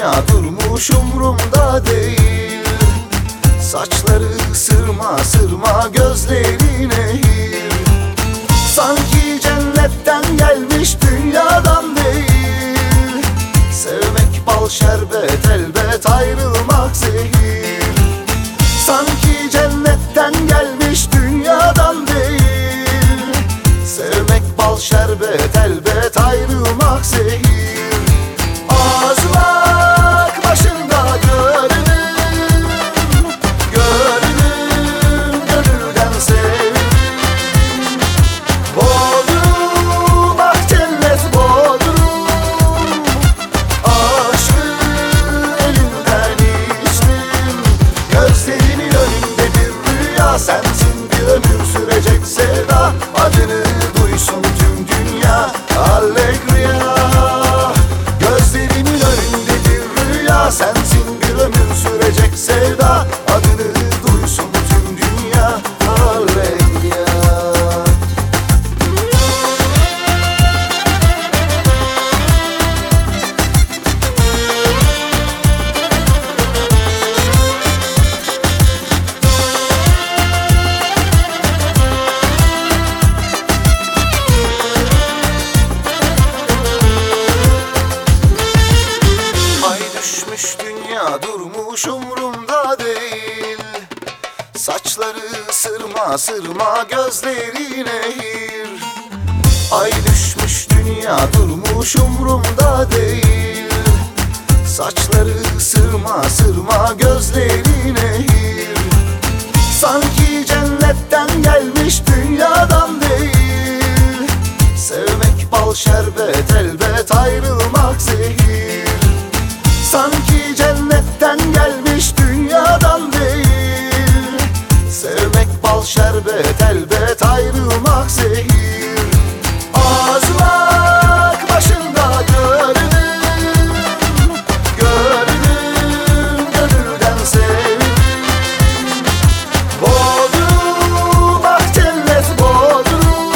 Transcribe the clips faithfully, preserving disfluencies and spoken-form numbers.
dünya durmuş umrumda değil. Saçları sırma sırma, gözleri nehir. Sanki cennetten gelmiş, dünyadan değil. Sevmek bal şerbet, elbet ayrılmak zehir. Sanki cennetten gelmiş, dünyadan değil. Sevmek bal şerbet, elbet ayrılmak zehir. Ağızlak başında görünüm, görünüm gönülden sevdim. Bodrum ah cennet Bodrum, aşkı elinden içtim. Gözlerimin önünde bir rüya, sensin bir ömür sürecek sevda. Adını duysun tüm dünya, Allegria. Gözlerimin önünde bir rüya, sensin bir ömür sürecek sevda. Adını duysun tüm dünya, Allegria. Dünya durmuş umrumda değil. Saçları sırma sırma, gözleri nehir. Ay düşmüş dünya durmuş umrumda değil. Saçları sırma sırma, gözleri nehir. Sanki cennetten gelmiş, dünyadan değil. Sevmek bal şerbet, elbet ayrılmak zehir. Sanki cennetten gelmiş, dünyadan değil. Sevmek bal şerbet, elbet ayrılmak zehir. Ağızlak başında görünüm, görünüm gönülden sevdim. Bodrum ah cennet Bodrum,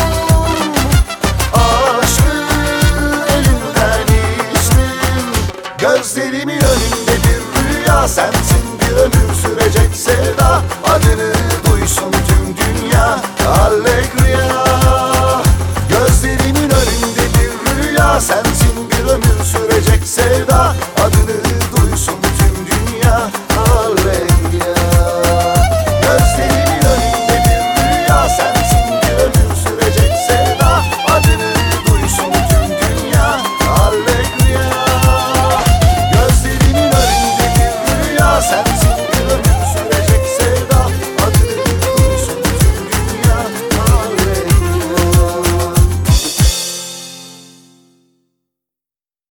aşkı elinden içtim. Gözlerimi